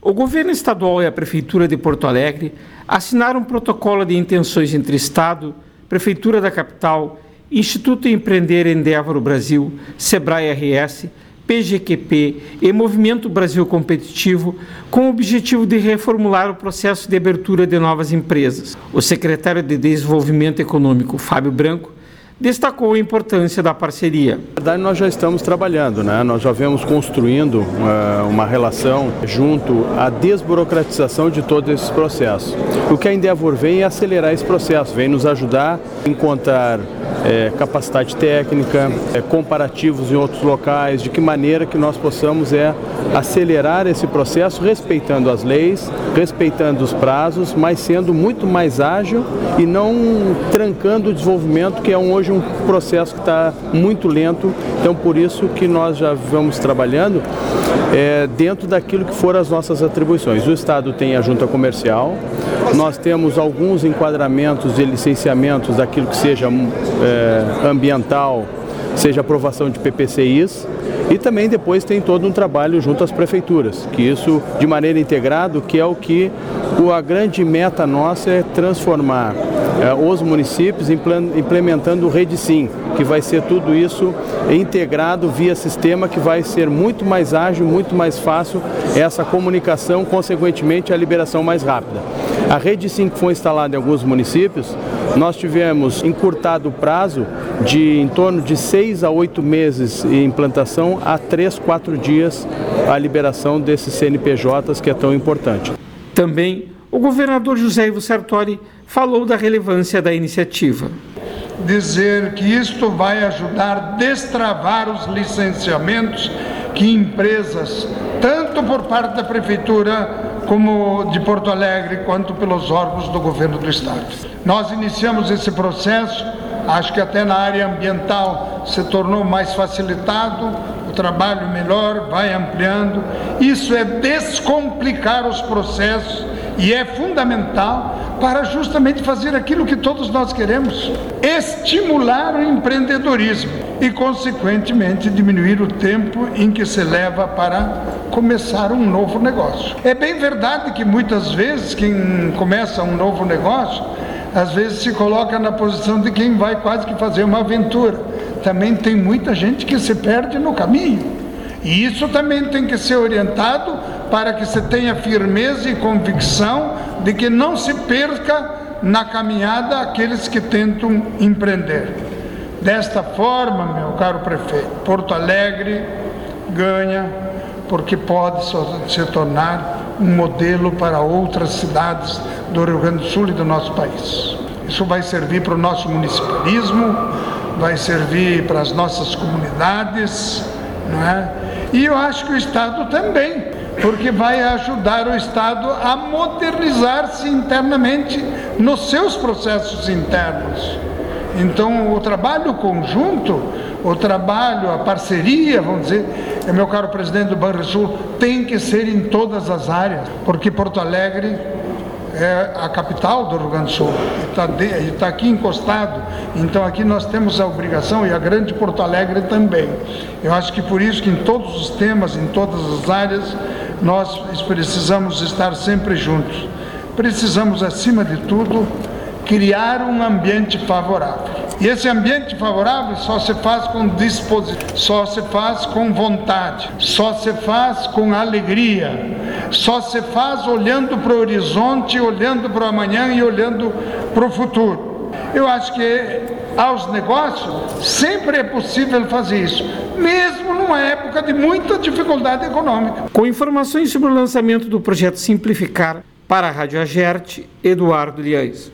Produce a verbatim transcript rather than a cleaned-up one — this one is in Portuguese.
O governo estadual e a Prefeitura de Porto Alegre assinaram um protocolo de intenções entre Estado, Prefeitura da capital, Instituto Empreender Endeavor Brasil, Sebrae R S, P G Q P e Movimento Brasil Competitivo, com o objetivo de reformular o processo de abertura de novas empresas. O secretário de Desenvolvimento Econômico, Fábio Branco, destacou a importância da parceria. Na verdade, nós já estamos trabalhando, né? Nós já vemos construindo uma, uma relação junto à desburocratização de todo esse processo. O que a Endeavor vem é acelerar esse processo, vem nos ajudar a encontrar é, capacidade técnica, é, comparativos em outros locais, de que maneira que nós possamos é, acelerar esse processo, respeitando as leis, respeitando os prazos, mas sendo muito mais ágil e não trancando o desenvolvimento, que é um, hoje um processo que está muito lento. Então, por isso que nós já vamos trabalhando é, dentro daquilo que foram as nossas atribuições. O Estado tem a junta comercial, nós temos alguns enquadramentos de licenciamentos daquilo que seja é, ambiental, seja aprovação de P P C Is, e também depois tem todo um trabalho junto às prefeituras, que isso de maneira integrada, que é o que a grande meta nossa é transformar é, os municípios implementando o REDSIM, que vai ser tudo isso integrado via sistema, que vai ser muito mais ágil, muito mais fácil essa comunicação, consequentemente a liberação mais rápida. A REDSIM que foi instalada em alguns municípios, nós tivemos encurtado o prazo de em torno de seis a oito meses em implantação a três, quatro dias a liberação desses C N P Js, que é tão importante. Também o governador José Ivo Sartori falou da relevância da iniciativa. Dizer que isto vai ajudar a destravar os licenciamentos que empresas, tanto por parte da Prefeitura como de Porto Alegre, quanto pelos órgãos do governo do Estado. Nós iniciamos esse processo, acho que até na área ambiental se tornou mais facilitado, o trabalho melhor, vai ampliando. Isso é descomplicar os processos e é fundamental para justamente fazer aquilo que todos nós queremos, estimular o empreendedorismo e, consequentemente, diminuir o tempo em que se leva para começar um novo negócio. É bem verdade que muitas vezes quem começa um novo negócio, às vezes se coloca na posição de quem vai quase que fazer uma aventura. Também tem muita gente que se perde no caminho. E isso também tem que ser orientado para que se tenha firmeza e convicção de que não se perca na caminhada aqueles que tentam empreender. Desta forma, meu caro prefeito, Porto Alegre ganha porque pode se tornar um modelo para outras cidades do Rio Grande do Sul e do nosso país. Isso vai servir para o nosso municipalismo, vai servir para as nossas comunidades, não é? E eu acho que o Estado também, porque vai ajudar o Estado a modernizar-se internamente nos seus processos internos. Então, o trabalho conjunto, o trabalho, a parceria, vamos dizer, meu caro presidente do Banrisul, tem que ser em todas as áreas, porque Porto Alegre é a capital do Rio Grande do Sul, e está aqui encostado, então aqui nós temos a obrigação, e a grande Porto Alegre também. Eu acho que por isso que em todos os temas, em todas as áreas, nós precisamos estar sempre juntos. Precisamos, acima de tudo, criar um ambiente favorável. E esse ambiente favorável só se faz com disposição, só se faz com vontade, só se faz com alegria, só se faz olhando para o horizonte, olhando para o amanhã e olhando para o futuro. Eu acho que aos negócios sempre é possível fazer isso, mesmo numa época de muita dificuldade econômica. Com informações sobre o lançamento do projeto Simplificar, para a Rádio Agerte, Eduardo Liães.